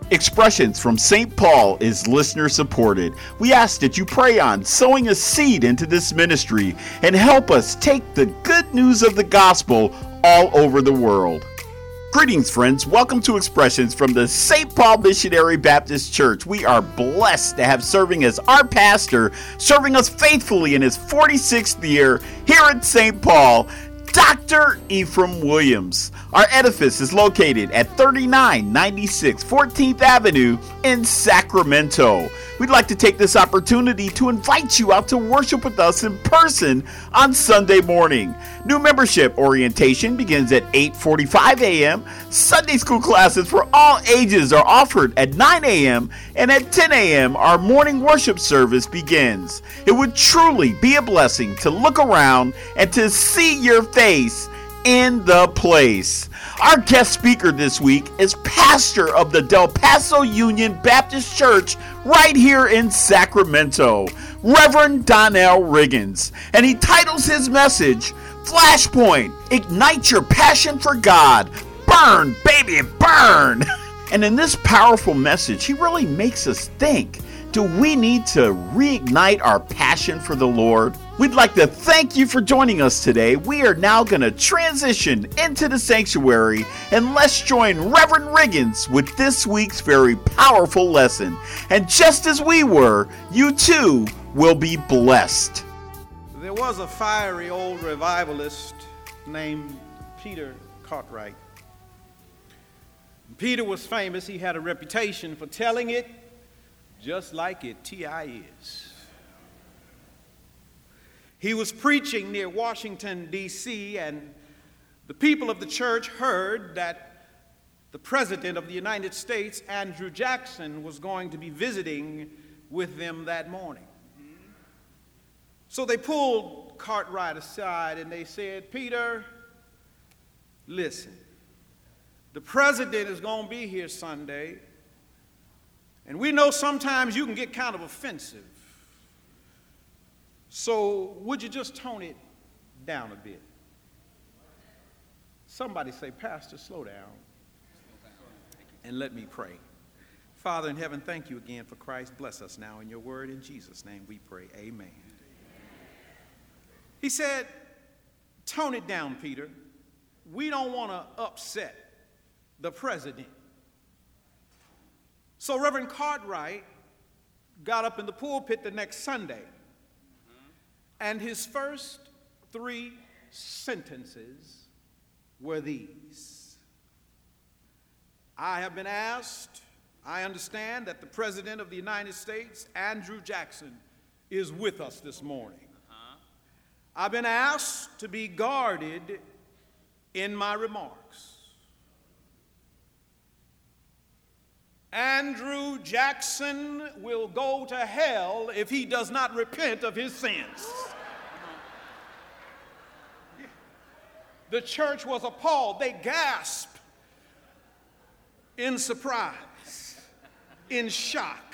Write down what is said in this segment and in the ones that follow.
Expressions from St. Paul is listener supported. We ask that you pray on sowing a seed into this ministry and help us take the good news of the gospel all over the world. Greetings, friends. Welcome to Expressions from the St. Paul Missionary Baptist Church. We are blessed to have serving as our pastor, serving us faithfully in his 46th year here at St. Paul, Dr. Ephraim Williams. Our edifice is located at 3996 14th Avenue in Sacramento. We'd like to take this opportunity to invite you out to worship with us in person on Sunday morning. New membership orientation begins at 8:45 a.m. Sunday school classes for all ages are offered at 9 a.m. and at 10 a.m. our morning worship service begins. It would truly be a blessing to look around and to see your face in the place. Our guest speaker this week is pastor of the Del Paso Union Baptist Church right here in Sacramento, Reverend Donnell Riggins, and he titles his message, Flashpoint, Ignite Your Passion for God. Burn, baby, burn. And in this powerful message, he really makes us think, do we need to reignite our passion for the Lord? We'd like to thank you for joining us today. We are now going to transition into the sanctuary, and let's join Reverend Riggins with this week's very powerful lesson. And just as we were, you too will be blessed. There was a fiery old revivalist named Peter Cartwright. Peter was famous. He had a reputation for telling it just like it T.I. is. He was preaching near Washington, D.C., and the people of the church heard that the President of the United States, Andrew Jackson, was going to be visiting with them that morning. So they pulled Cartwright aside and they said, Peter, listen, the President is going to be here Sunday, and we know sometimes you can get kind of offensive. So would you just tone it down a bit? Somebody say, Pastor, slow down. And let me pray. Father in heaven, thank you again for Christ. Bless us now in your word. In Jesus' name we pray. Amen. He said, tone it down, Peter. We don't want to upset the president. So Reverend Cartwright got up in the pulpit the next Sunday, and his first 3 sentences were these. I have been asked, I understand that the President of the United States, Andrew Jackson, is with us this morning. I've been asked to be guarded in my remarks. Andrew Jackson will go to hell if he does not repent of his sins. The church was appalled. They gasped in surprise, in shock.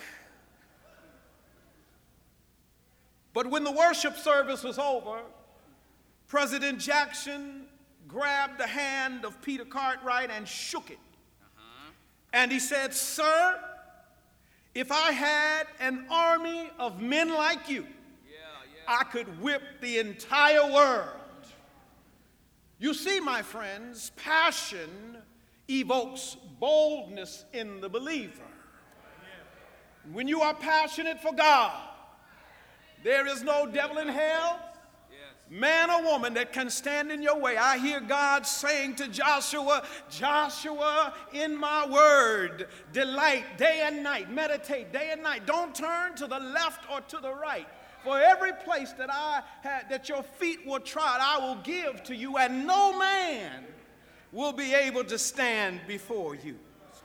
But when the worship service was over, President Jackson grabbed the hand of Peter Cartwright and shook it. And he said, sir, if I had an army of men like you, I could whip the entire world. You see, my friends, passion evokes boldness in the believer. When you are passionate for God, there is no devil in hell, man or woman, that can stand in your way. I hear God saying to Joshua, Joshua, in my word, delight day and night, meditate day and night. Don't turn to the left or to the right. For every place that your feet will trod, I will give to you, and no man will be able to stand before you.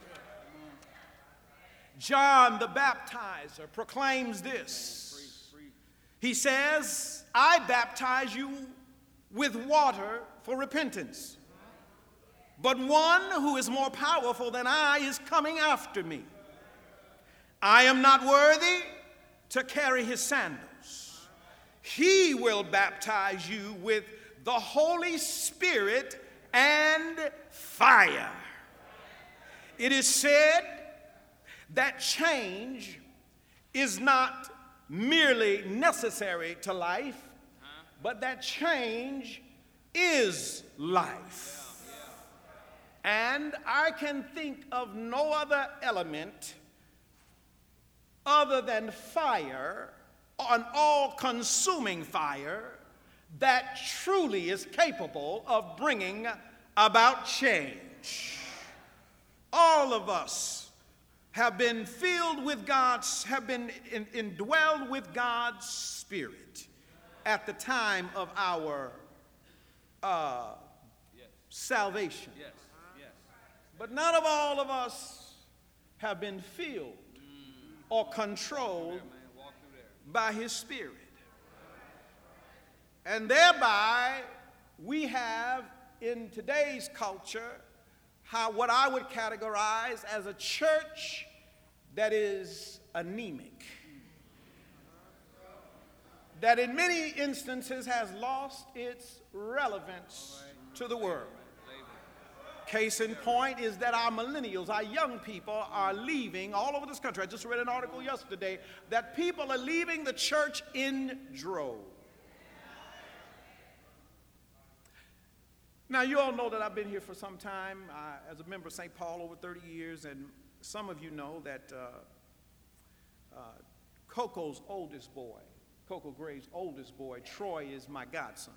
John the Baptizer proclaims this. He says, I baptize you with water for repentance. But one who is more powerful than I is coming after me. I am not worthy to carry his sandals. He will baptize you with the Holy Spirit and fire. It is said that change is not merely necessary to life, but that change is life. And I can think of no other element other than fire, an all-consuming fire, that truly is capable of bringing about change. All of us have been filled with indwelled with God's Spirit at the time of our salvation. Yes. But none of all of us have been filled or controlled by His Spirit. And thereby, we have in today's culture what I would categorize as a church that is anemic, that in many instances has lost its relevance to the world. Case in point is that our millennials, our young people, are leaving all over this country. I just read an article yesterday that people are leaving the church in droves. Now, you all know that I've been here for some time as a member of St. Paul over 30 years, and some of you know that Coco's oldest boy, Coco Gray's oldest boy, Troy, is my godson.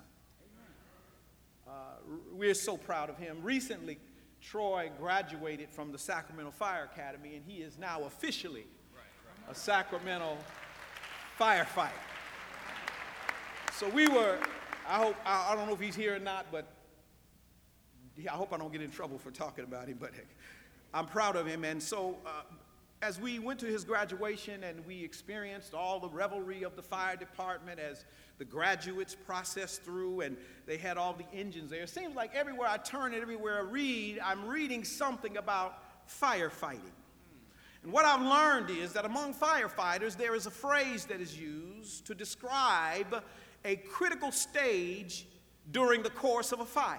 We're so proud of him. Recently, Troy graduated from the Sacramento Fire Academy, and he is now officially a Sacramento firefighter. So I don't know if he's here or not, but I hope I don't get in trouble for talking about him, but I'm proud of him. And so as we went to his graduation and we experienced all the revelry of the fire department as the graduates processed through and they had all the engines there, it seems like everywhere I turn and everywhere I read, I'm reading something about firefighting. And what I've learned is that among firefighters, there is a phrase that is used to describe a critical stage during the course of a fire.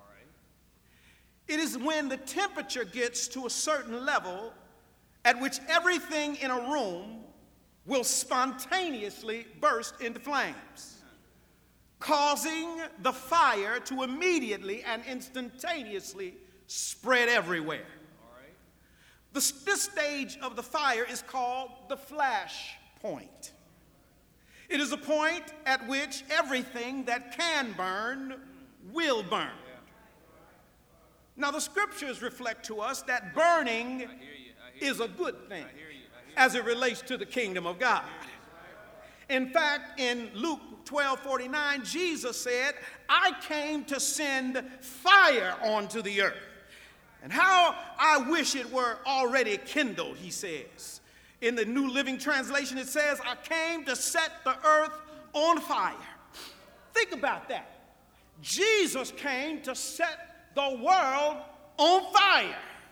It is when the temperature gets to a certain level at which everything in a room will spontaneously burst into flames, causing the fire to immediately and instantaneously spread everywhere. This stage of the fire is called the flash point. It is a point at which everything that can burn will burn. Now, the scriptures reflect to us that burning is a good thing as it relates to the kingdom of God. In fact, in Luke 12:49, Jesus said, I came to send fire onto the earth. And how I wish it were already kindled, he says. In the New Living Translation, it says, I came to set the earth on fire. Think about that. Jesus came to set the world on fire.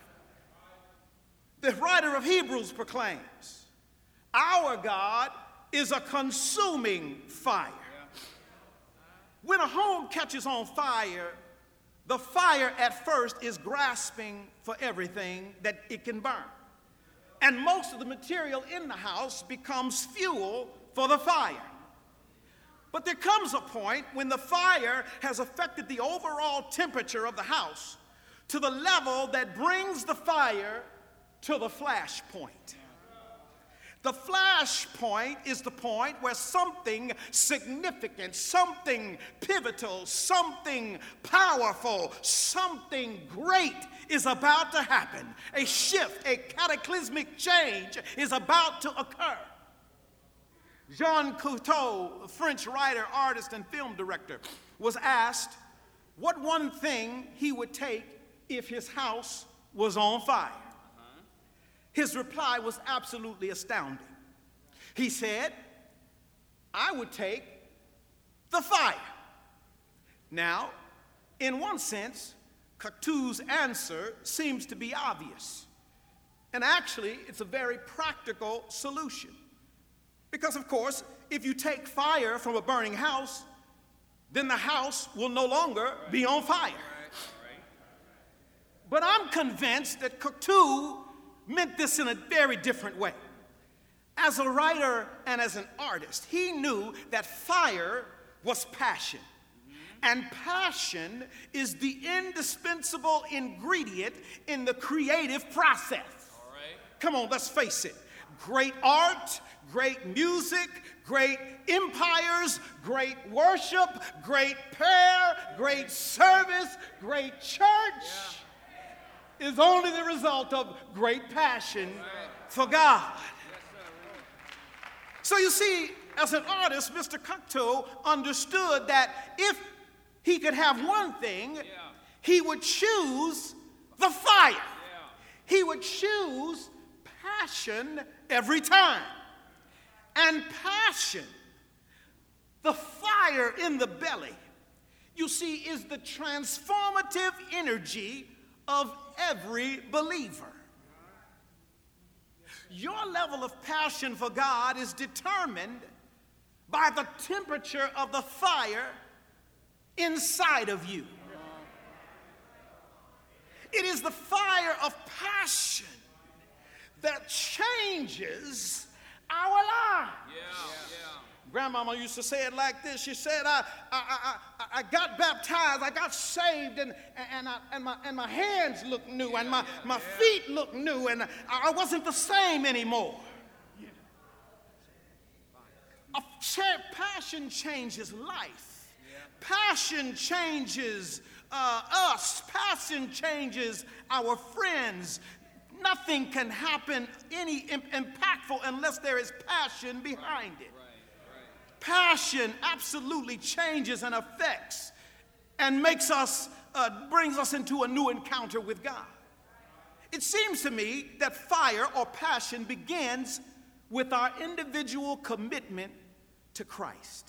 The writer of Hebrews proclaims, our God is a consuming fire. When a home catches on fire, the fire at first is grasping for everything that it can burn. And most of the material in the house becomes fuel for the fire. But there comes a point when the fire has affected the overall temperature of the house to the level that brings the fire to the flash point. The flash point is the point where something significant, something pivotal, something powerful, something great is about to happen. A shift, a cataclysmic change is about to occur. Jean Cocteau, a French writer, artist, and film director, was asked what one thing he would take if his house was on fire. His reply was absolutely astounding. He said, I would take the fire. Now, in one sense, Cocteau's answer seems to be obvious. And actually, it's a very practical solution. Because, of course, if you take fire from a burning house, then the house will no longer be on fire. But I'm convinced that Cocteau meant this in a very different way. As a writer and as an artist, he knew that fire was passion. And passion is the indispensable ingredient in the creative process. All right. Come on, let's face it. Great art, great music, great empires, great worship, great prayer, great service, great church is only the result of great passion for God. So you see, as an artist, Mr. Cocteau understood that if he could have one thing, he would choose the fire. He would choose passion every time. And passion, the fire in the belly, you see, is the transformative energy of every believer. Your level of passion for God is determined by the temperature of the fire inside of you. It is the fire of passion that changes our lives. Grandmama used to say it like this. She said, I got baptized, I got saved, and my hands look new, and my feet look new, and I wasn't the same anymore. Passion changes life. Passion changes us. Passion changes our friends. Nothing can happen any impactful unless there is passion behind it. Passion absolutely changes and affects and makes us, brings us into a new encounter with God. It seems to me that fire or passion begins with our individual commitment to Christ,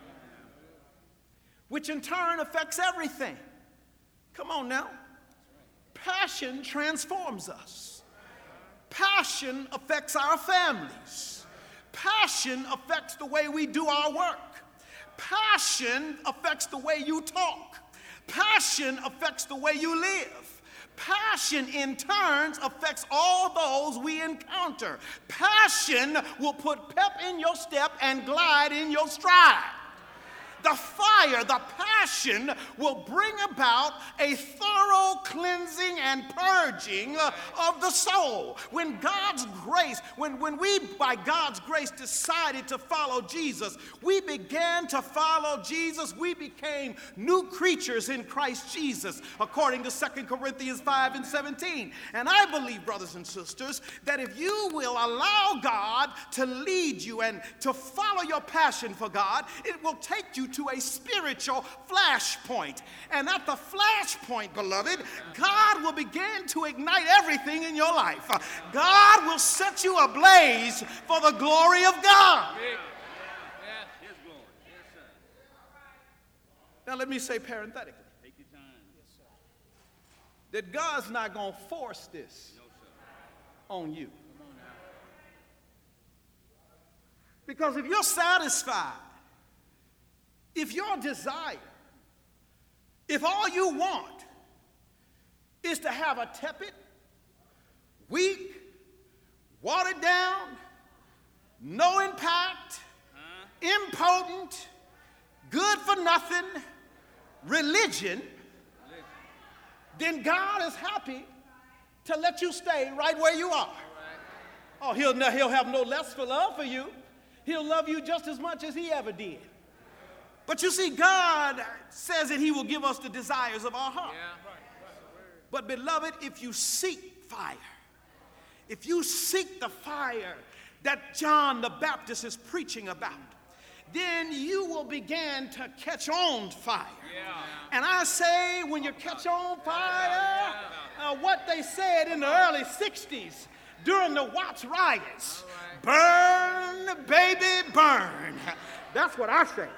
which in turn affects everything. Come on now. Passion transforms us. Passion affects our families. Passion affects the way we do our work. Passion affects the way you talk. Passion affects the way you live. Passion in turn affects all those we encounter. Passion will put pep in your step and glide in your stride. The fire, the passion will bring about a thorough cleansing and purging of the soul. When God's grace, when we by God's grace decided to follow Jesus, we began to follow Jesus. We became new creatures in Christ Jesus, according to 2 Corinthians 5:17. And I believe, brothers and sisters, that if you will allow God to lead you and to follow your passion for God, it will take you to a spiritual flashpoint. And at the flashpoint, beloved, God will begin to ignite everything in your life. God will set you ablaze for the glory of God. Now let me say parenthetically that God's not going to force this on you. Because if you're satisfied, if your desire, if all you want is to have a tepid, weak, watered down, no impact, impotent, good for nothing religion, then God is happy to let you stay right where you are. Oh, he'll have no less for love for you. He'll love you just as much as he ever did. But you see, God says that he will give us the desires of our heart. But beloved, if you seek fire, if you seek the fire that John the Baptist is preaching about, then you will begin to catch on fire. And I say, when you catch on fire, what they said in the early 60s during the Watts riots, burn, baby, burn. That's what I say.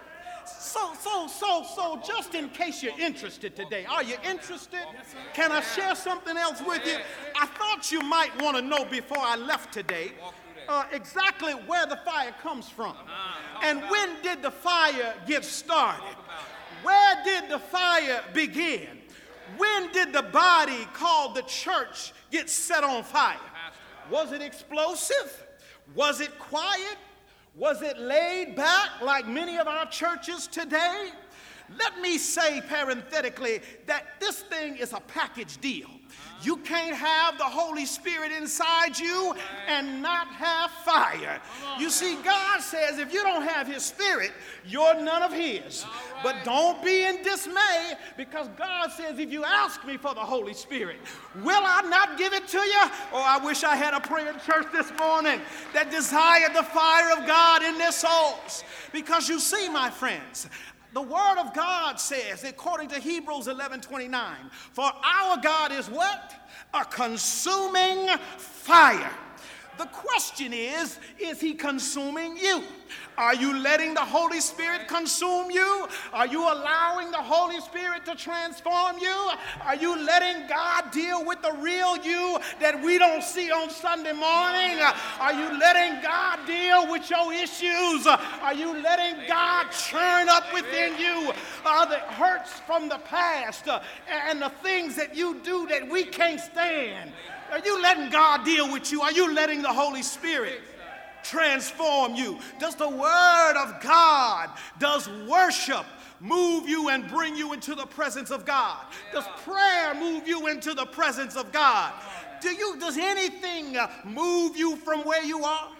So, just in case you're interested today, are you interested? Can I share something else with you? I thought you might want to know before I left today exactly where the fire comes from. And when did the fire get started? Where did the fire begin? When did the body called the church get set on fire? Was it explosive? Was it quiet? Was it laid back like many of our churches today? Let me say parenthetically that this thing is a package deal. You can't have the Holy Spirit inside you and not have fire. You see, God says if you don't have His Spirit, you're none of His. But don't be in dismay, because God says if you ask me for the Holy Spirit, will I not give it to you? Oh, I wish I had a praying church this morning that desired the fire of God in their souls. Because you see, my friends, the Word of God says, according to Hebrews 11:29, for our God is what? A consuming fire. The question is He consuming you? Are you letting the Holy Spirit consume you? Are you allowing the Holy Spirit to transform you? Are you letting God deal with the real you that we don't see on Sunday morning? Are you letting God deal with your issues? Are you letting God churn up within you the hurts from the past and the things that you do that we can't stand? Are you letting God deal with you? Are you letting the Holy Spirit transform you? Does the Word of God, does worship move you and bring you into the presence of God? Does prayer move you into the presence of God? Does anything move you from where you are?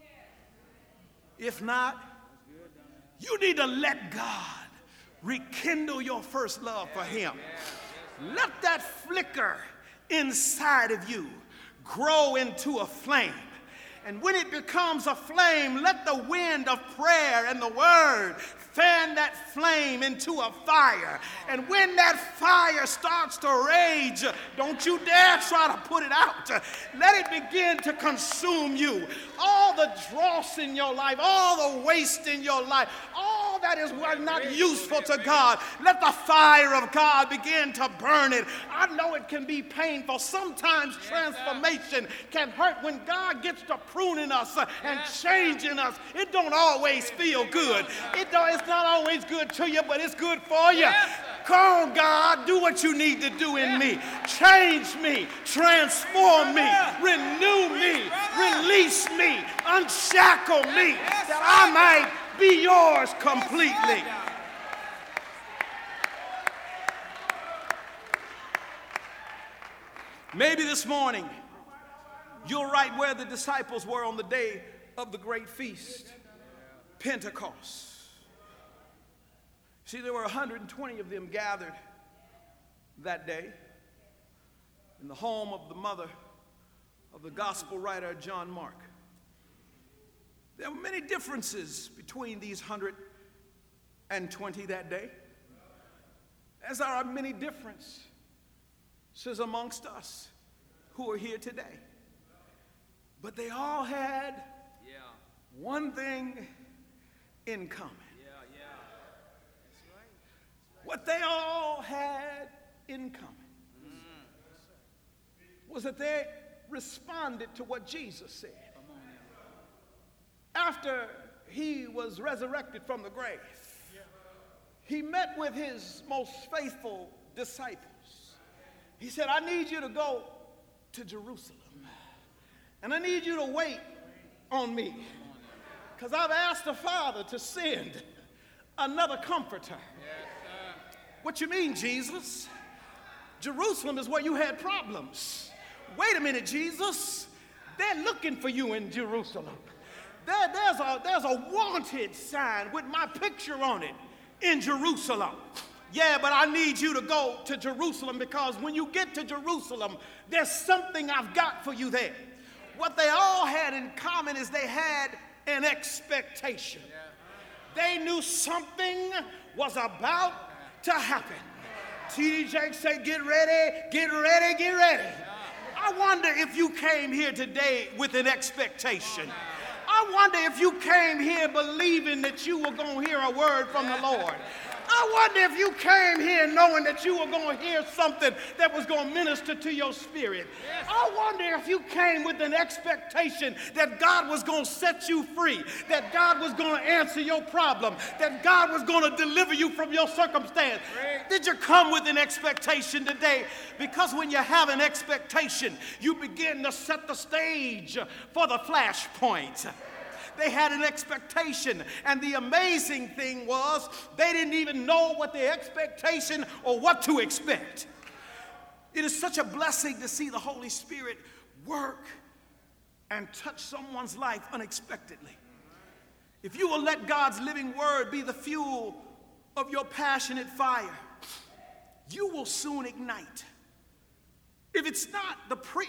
If not, you need to let God rekindle your first love for Him. Let that flicker inside of you grow into a flame. And when it becomes a flame, let the wind of prayer and the Word fan that flame into a fire. And when that fire starts to rage, don't you dare try to put it out. Let it begin to consume you. All the dross in your life, all the waste in your life, all that is not useful to God, let the fire of God begin to burn it. I know it can be painful. Sometimes transformation can hurt. When God gets to pruning us and changing us, it don't always feel good. It's not always good to you, but it's good for you. Come on, God, do what you need to do in me. Change me, transform me, renew me, release me, unshackle me, that I might be yours completely. Maybe this morning you're right where the disciples were on the day of the great feast, Pentecost. See, there were 120 of them gathered that day in the home of the mother of the gospel writer John Mark. There were many differences between these 120 that day, as there are many differences amongst us who are here today. But they all had one thing in common. What they all had in common was that they responded to what Jesus said. After he was resurrected from the grave, he met with his most faithful disciples. He said, I need you to go to Jerusalem, and I need you to wait on me, because I've asked the Father to send another comforter. What you mean, Jesus? Jerusalem is where you had problems. Wait a minute, Jesus. They're looking for you in Jerusalem. There's a wanted sign with my picture on it in Jerusalem. Yeah, but I need you to go to Jerusalem, because when you get to Jerusalem, there's something I've got for you there. What they all had in common is they had an expectation. They knew something was about to happen. T.D. Jakes said, get ready, get ready, get ready. I wonder if you came here today with an expectation. I wonder if you came here believing that you were going to hear a word from the Lord. I wonder if you came here knowing that you were going to hear something that was going to minister to your spirit. Yes. I wonder if you came with an expectation that God was going to set you free, that God was going to answer your problem, that God was going to deliver you from your circumstance. Great. Did you come with an expectation today? Because when you have an expectation, you begin to set the stage for the flashpoint. They had an expectation, and the amazing thing was they didn't even know what the expectation or what to expect. It is such a blessing to see the Holy Spirit work and touch someone's life unexpectedly. If you will let God's living word be the fuel of your passionate fire, you will soon ignite. If it's not the preacher,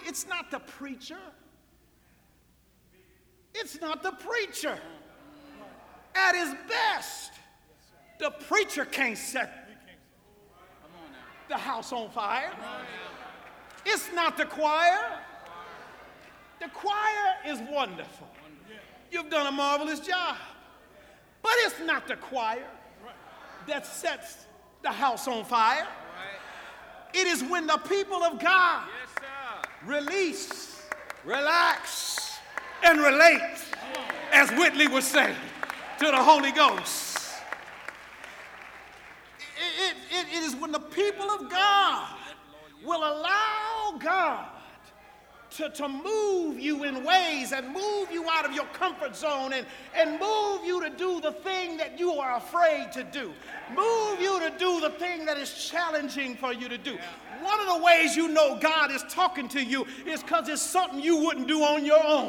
it's not the preacher. At his best, the preacher can't set the house on fire. It's not the choir. The choir is wonderful. You've done a marvelous job. But it's not the choir that sets the house on fire. It is when the people of God release, relax, and relate, as Whitley would say, to the Holy Ghost. It is when the people of God will allow God to move you in ways and move you out of your comfort zone and move you to do the thing that you are afraid to do. Move you to do the thing that is challenging for you to do. One of the ways you know God is talking to you is because it's something you wouldn't do on your own.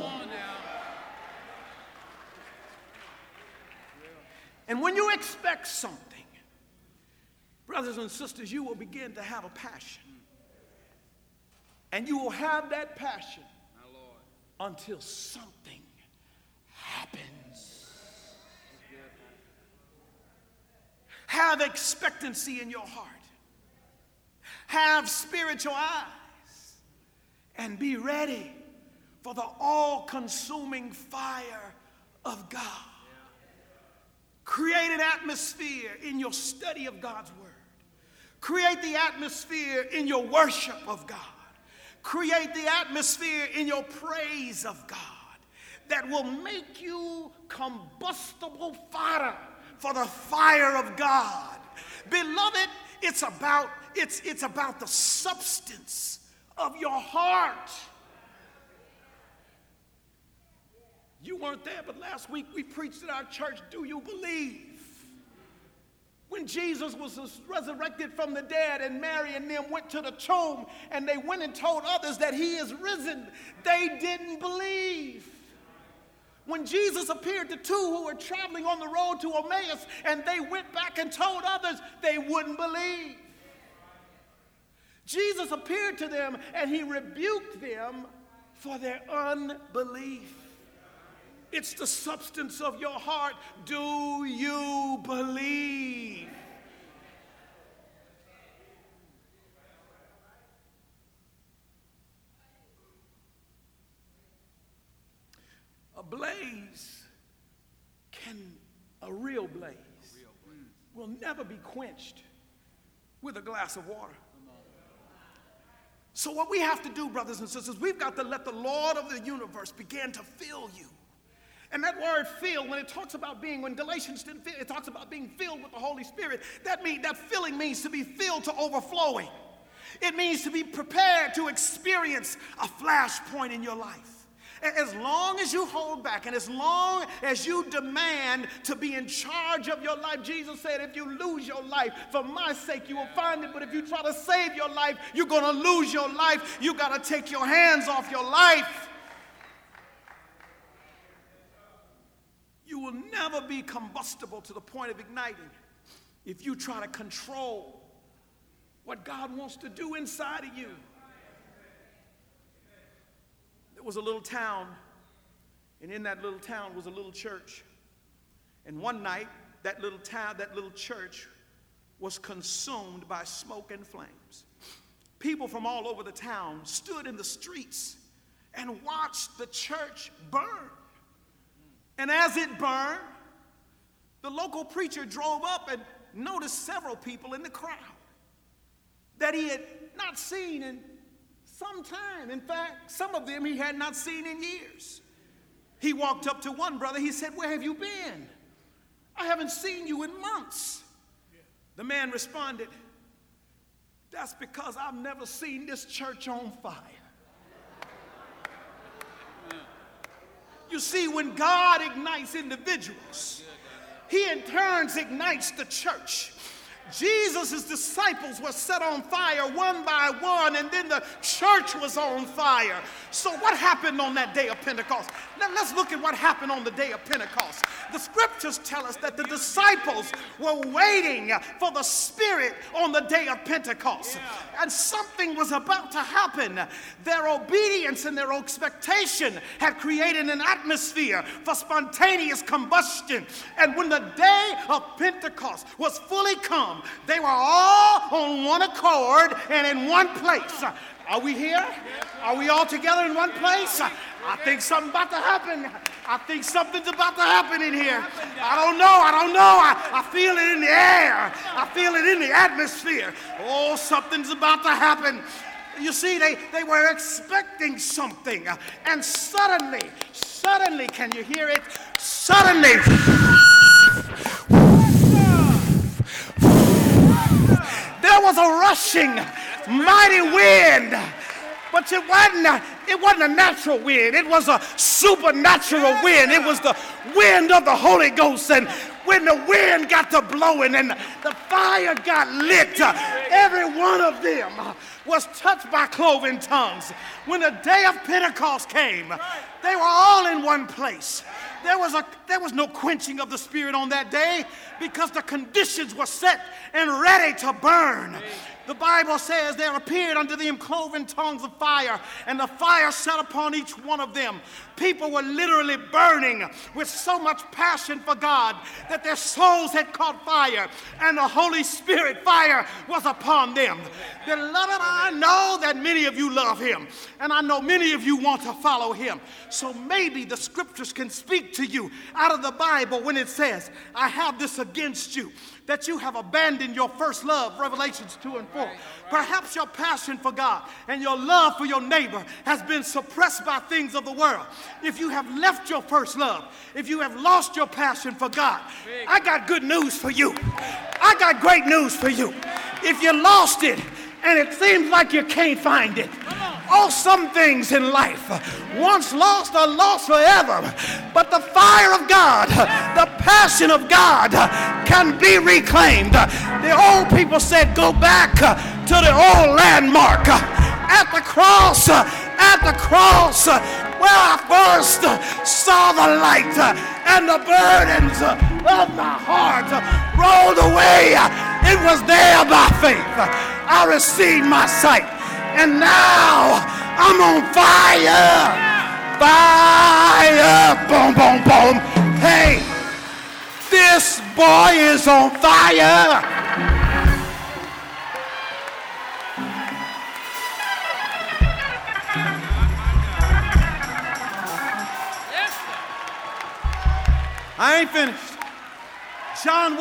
And when you expect something, brothers and sisters, you will begin to have a passion. And you will have that passion until something happens. Have expectancy in your heart. Have spiritual eyes. And be ready for the all-consuming fire of God. Create an atmosphere in your study of God's word. Create the atmosphere in your worship of God. Create the atmosphere in your praise of God that will make you combustible fodder for the fire of God. Beloved, it's about the substance of your heart. You weren't there, but last week we preached at our church, Do You Believe? When Jesus was resurrected from the dead and Mary and them went to the tomb and they went and told others that he is risen, they didn't believe. When Jesus appeared to two who were traveling on the road to Emmaus and they went back and told others, they wouldn't believe. Jesus appeared to them and he rebuked them for their unbelief. It's the substance of your heart. Do you believe? A real blaze will never be quenched with a glass of water. So what we have to do, brothers and sisters, we've got to let the Lord of the universe begin to fill you. And that word fill, when it talks about being, when Galatians didn't fill, it talks about being filled with the Holy Spirit. That filling means to be filled to overflowing. It means to be prepared to experience a flashpoint in your life. As long as you hold back and as long as you demand to be in charge of your life, Jesus said, if you lose your life, for my sake you will find it. But if you try to save your life, you're going to lose your life. You got to take your hands off your life. You will never be combustible to the point of igniting if you try to control what God wants to do inside of you. There was a little town, and in that little town was a little church. And one night, that little church was consumed by smoke and flames. People from all over the town stood in the streets and watched the church burn. And as it burned, the local preacher drove up and noticed several people in the crowd that he had not seen in some time. In fact, some of them he had not seen in years. He walked up to one brother. He said, "Where have you been? I haven't seen you in months." The man responded, "That's because I've never seen this church on fire." You see, when God ignites individuals, he in turn ignites the church. Jesus' disciples were set on fire one by one, and then the church was on fire. So what happened on that day of Pentecost? Now let's look at what happened on the day of Pentecost. The scriptures tell us that the disciples were waiting for the Spirit on the day of Pentecost. And something was about to happen. Their obedience and their expectation had created an atmosphere for spontaneous combustion. And when the day of Pentecost was fully come, they were all on one accord and in one place. Are we here? Are we all together in one place? I think something's about to happen. I think something's about to happen in here. I don't know. I feel it in the air. I feel it in the atmosphere. Oh, something's about to happen. You see, they were expecting something. And suddenly, can you hear it? Suddenly, there was a rushing, mighty wind. But it wasn't a natural wind. It was a supernatural wind. It was the wind of the Holy Ghost. And when the wind got to blowing and the fire got lit, every one of them was touched by cloven tongues. When the day of Pentecost came, they were all in one place. There was no quenching of the Spirit on that day because the conditions were set and ready to burn. The Bible says there appeared unto them cloven tongues of fire, and the fire set upon each one of them. People were literally burning with so much passion for God that their souls had caught fire, and the Holy Spirit fire was upon them. Beloved, I know that many of you love him, and I know many of you want to follow him. So maybe the scriptures can speak to you out of the Bible when it says, "I have this against you, that you have abandoned your first love," Revelations 2 and 4. Perhaps your passion for God and your love for your neighbor has been suppressed by things of the world. If you have left your first love, if you have lost your passion for God, I got good news for you. I got great news for you. If you lost it and it seems like you can't find it, some things in life, once lost, are lost forever. But the fire of God, the passion of God can be reclaimed. The old people said, go back to the old landmark. At the cross, where I first saw the light and the burdens of my heart rolled away. It was there by faith. I received my sight. And now I'm on fire. Fire. Boom, boom, boom. Hey, this boy is on fire. I ain't finished. John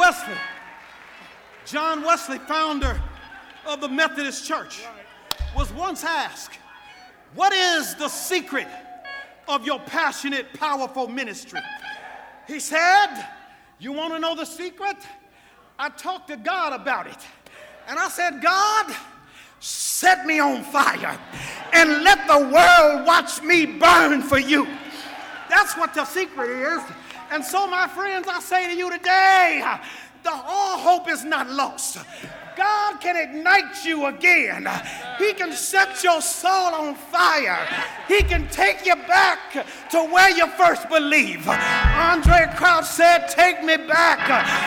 Wesley, founder of the Methodist Church, was once asked, what is the secret of your passionate, powerful ministry? He said, you want to know the secret? I talked to God about it. And I said, God, set me on fire and let the world watch me burn for you. That's what the secret is. And so, my friends, I say to you today, all hope is not lost. God can ignite you again. He can set your soul on fire. He can take you back to where you first believed. Andre Crouch said, take me back,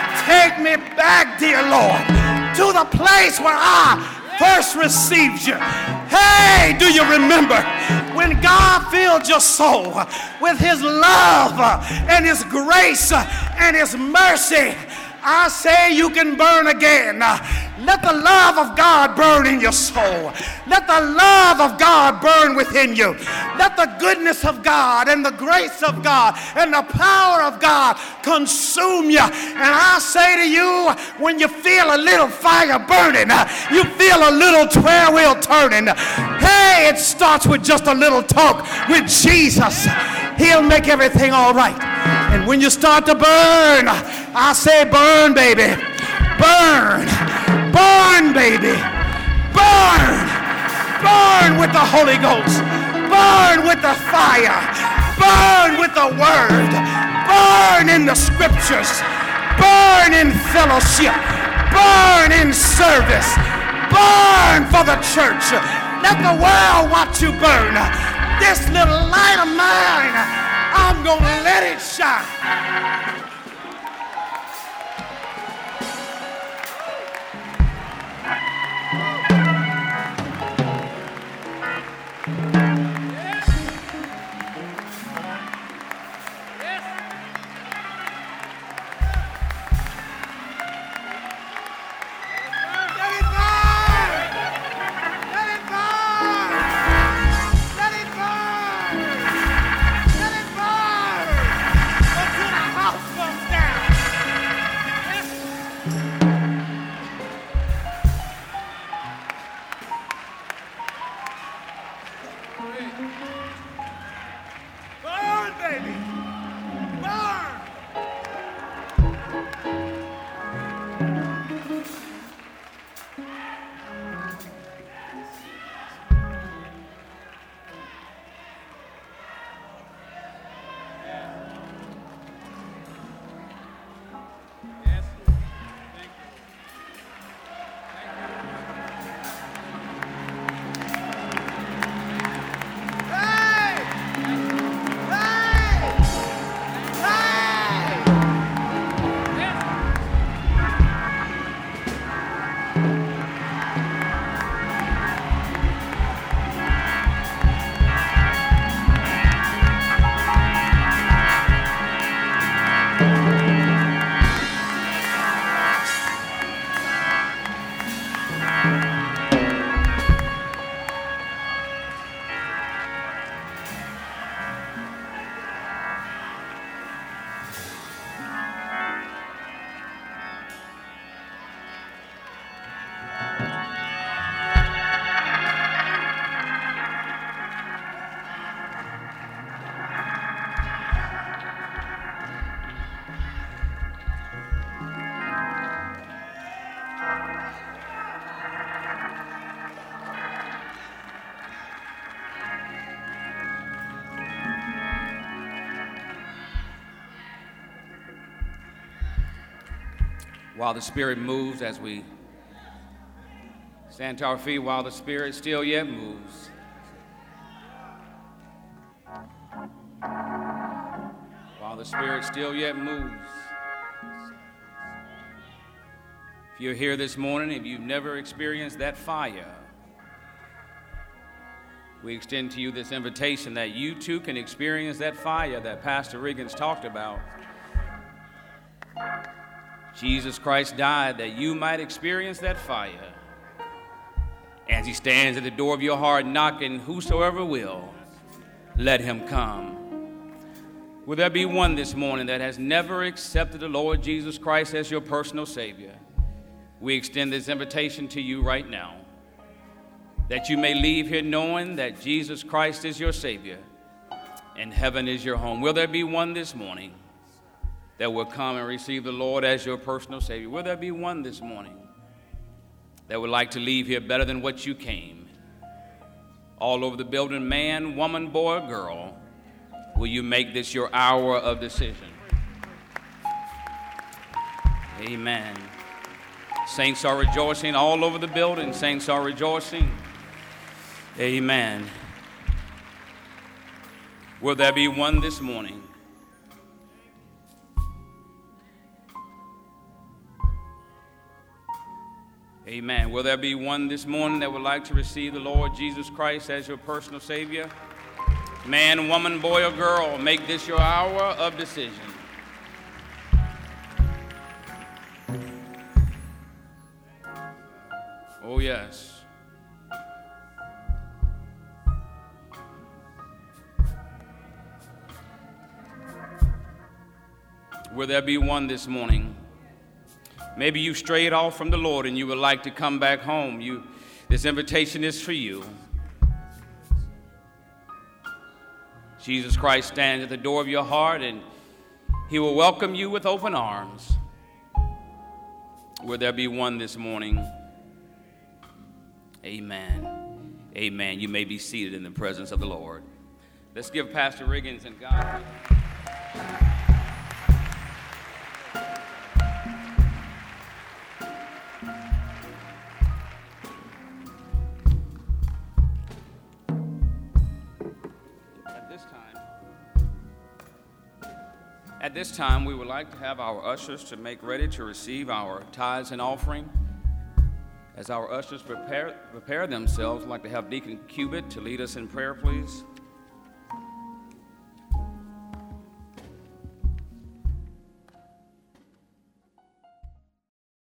dear Lord, to the place where I first received you. Hey, do you remember when God filled your soul with his love and his grace and his mercy? I say you can burn again. Let the love of God burn in your soul. Let the love of God burn within you. Let the goodness of God and the grace of God and the power of God consume you. And I say to you, when you feel a little fire burning, you feel a little prayer wheel turning. Hey, it starts with just a little talk with Jesus. He'll make everything all right. And when you start to burn, I say burn, baby. Burn. Burn, baby. Burn. Burn with the Holy Ghost. Burn with the fire. Burn with the word. Burn in the scriptures. Burn in fellowship. Burn in service. Burn for the church. Let the world watch you burn. This little light of mine, I'm going to let it shine. While the Spirit moves, as we stand to our feet, while the Spirit still yet moves. While the Spirit still yet moves. If you're here this morning, if you've never experienced that fire, we extend to you this invitation that you too can experience that fire that Pastor Riggins talked about. Jesus Christ died that you might experience that fire. As he stands at the door of your heart knocking, whosoever will, let him come. Will there be one this morning that has never accepted the Lord Jesus Christ as your personal Savior? We extend this invitation to you right now, that you may leave here knowing that Jesus Christ is your Savior and heaven is your home. Will there be one this morning that will come and receive the Lord as your personal Savior? Will there be one this morning that would like to leave here better than what you came? All over the building, man, woman, boy, or girl, will you make this your hour of decision? Amen. Saints are rejoicing all over the building. Saints are rejoicing. Amen. Will there be one this morning? Amen. Will there be one this morning that would like to receive the Lord Jesus Christ as your personal Savior? Man, woman, boy, or girl, make this your hour of decision. Yes. Will there be one this morning? Maybe you strayed off from the Lord and you would like to come back home. This invitation is for you. Jesus Christ stands at the door of your heart and he will welcome you with open arms. Will there be one this morning? Amen. Amen. You may be seated in the presence of the Lord. Let's give Pastor Riggins and God. At this time, we would like to have our ushers to make ready to receive our tithes and offering. As our ushers prepare themselves, I'd like to have Deacon Cubitt to lead us in prayer, please.